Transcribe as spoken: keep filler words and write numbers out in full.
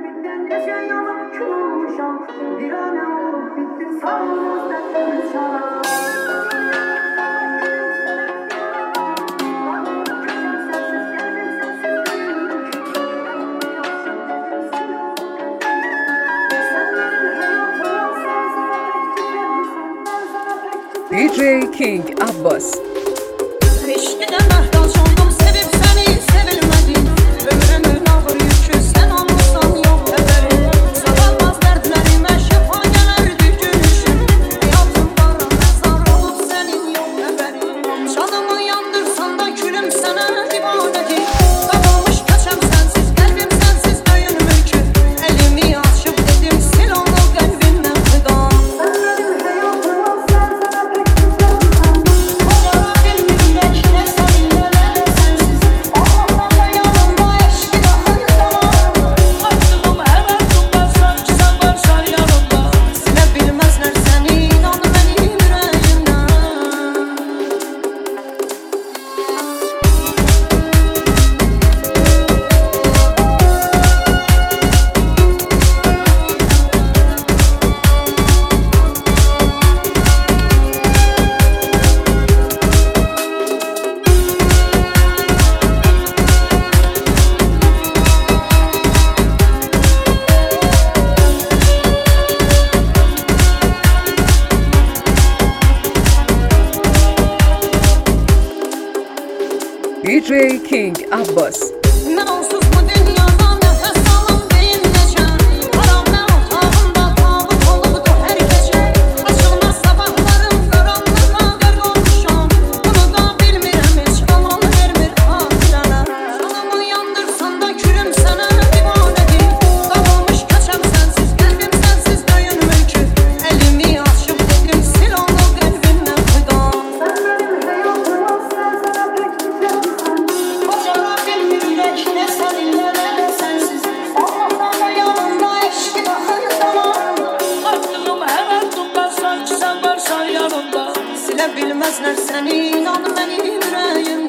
D J King Abbas. Eşkiden mehtaç oldum, sevip seni sevilmedim. Ömrümün ağır yükü sen olmuşsan yok ederim. Sağlamaz dertlerime şefa gelerdi gülüşüm. Hayatım bana mezar olup senin yok ederim. Canımı yandırsan da külüm sana divanedir. Dağılmış kaçam sensiz, kalbim sensiz döyün mülkü. Elimi açıp dedim sil onu kalbimden feda. D J King Abbas. Ben onsuz bu dünyada nefes alan benim geçen. Karanlık otağımda tağut olurdu her gece. Açılmaz sabahlarım karanlığa garg olmuşam. Bunu da bilmirəm hiç aman vermir hatıralar. Canımı yandırsan da külüm sana divanedir. Dağılmış kaçam sensiz, kalbim sensiz döyün mülkü. Elimi açıp dedim sil onu kalbimden feda. Ne seninle ne sensiz. Allah'tan da yanımda eşki daha zaman. Aklım her an tutmaz sanki sen varsan yanımda. Silebilmezler seni inan benim yüreğimden.